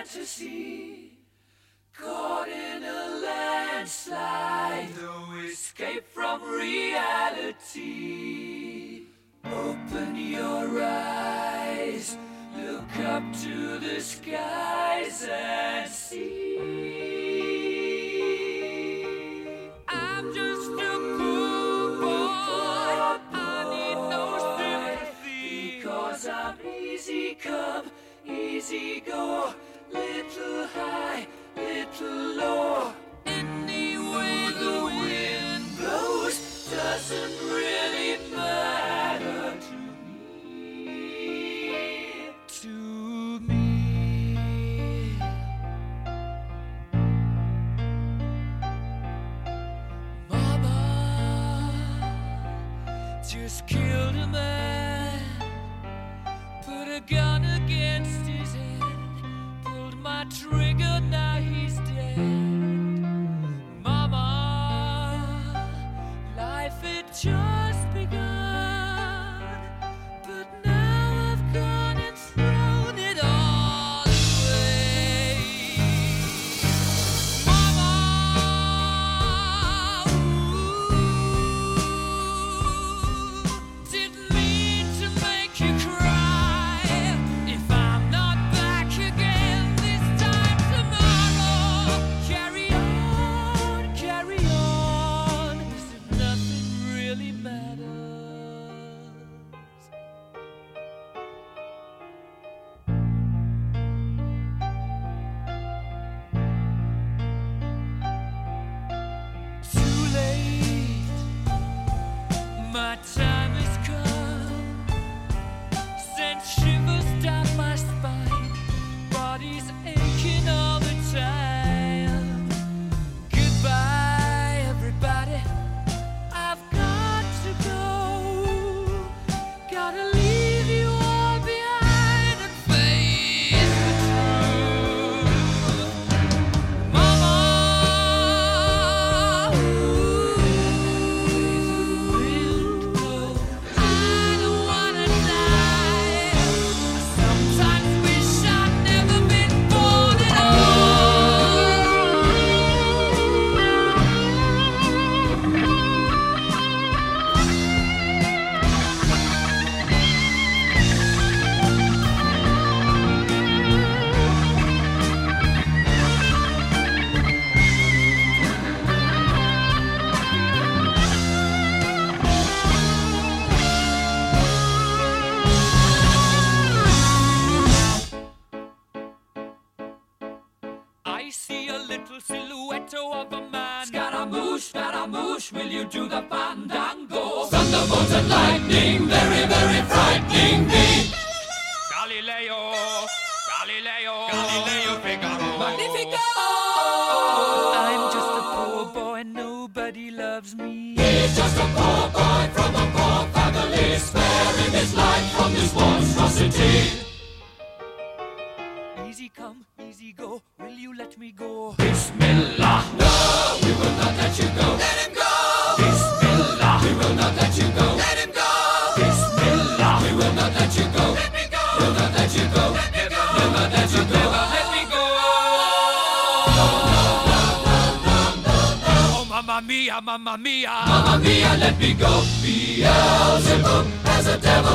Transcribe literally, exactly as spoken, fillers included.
fantasy, caught in a landslide, no escape from reality. Open your eyes, look up to the skies and see. I'm just a poor boy, I need no sympathy, because I'm easy come, easy go, little high, little low. Any way the wind blows doesn't really matter to me, to me. Mama just killed a man, put a gun against his head, pulled my trigger, now he's dead. Mama, life had just begun, but now I've gone and thrown it all away. Mama, ooh, didn't mean to make you cry. If I'm not back again this time tomorrow, carry on, carry on, as if nothing really matters. Too late, my time has come, sent shivers down my spine, body's aching all the time. Goodbye, everybody, I've got to go, gotta leave you all behind and face the truth. Mama, ooh, I don't wanna die. I sometimes wish I'd never been born at I see a little silhouette of a man. Scaramouche, Scaramouche, will you do the fandango? Thunderbolts and lightning, very, very frightening me. Galileo, Galileo, Galileo Figaro. Magnifico! I'm just a poor boy, nobody loves me. He's just a poor boy from a poor family, sparing his life from this monstrosity. Easy come, easy go, will you let me go? Bismillah, no, we will not let you go. Let him go! Bismillah, we will not let you go. Let him go! Bismillah, we will not let you go. Let me go! We'll not let you go. Let me go! Never let you go. Never let me go. Oh, mamma mia, mamma mia. Mamma mia, let me go. Beelzebub has a devil